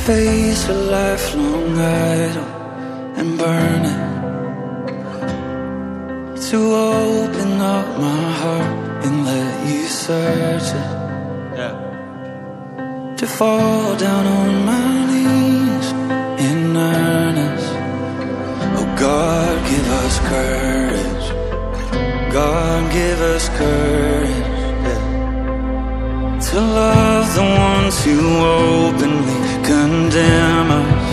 face a lifelong idol and burn it, to open up my heart and let you search it, to fall down on my knees in earnest. Oh God, give us courage. God, give us courage, to love the ones who openly condemn us,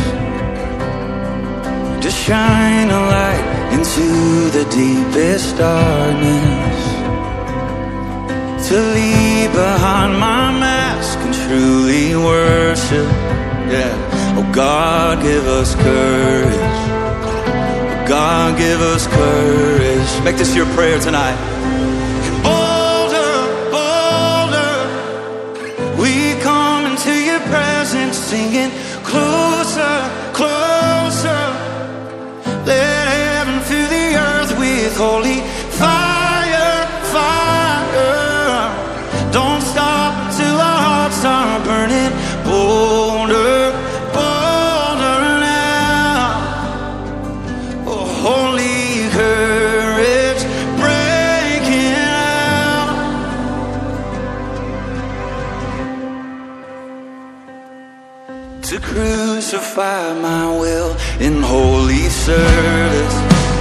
to shine a light into the deepest darkness, to leave behind my mask and truly worship. Oh God, give us courage. Oh God, give us courage. Make this your prayer tonight. Bolder, bolder, we come into your presence singing closer, closer. Let heaven fill the earth with holy fire, fire. Don't stop till our hearts are burning. Bolder, bolder now. Oh, holy courage breaking out. To crucify my will in holy service,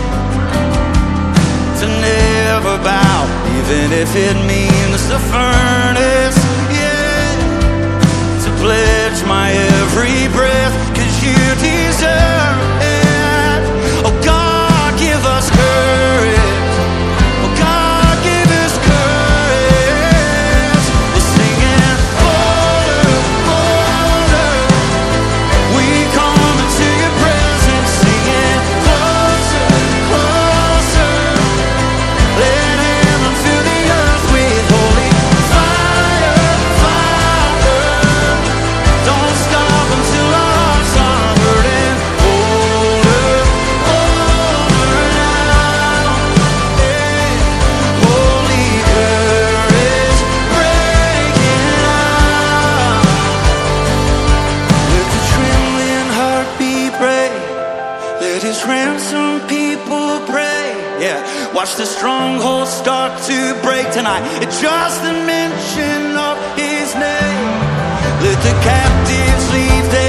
to never bow, even if it means the furnace, yeah. To pledge my every breath, 'cause you deserve it. Oh God, give us courage. Oh God, give us courage. We're singing bolder, bolder. We come into your presence singing closer, closer. Let heaven fill the earth with holy fire, fire. Don't stop until our hearts are burning. Bolder, bolder now. Hey, holy courage breaking out. Let the trembling heart be brave. Let his ransomed people pray. Yeah, watch the strongholds start to break tonight at just the mention of his name. Let the captives leave their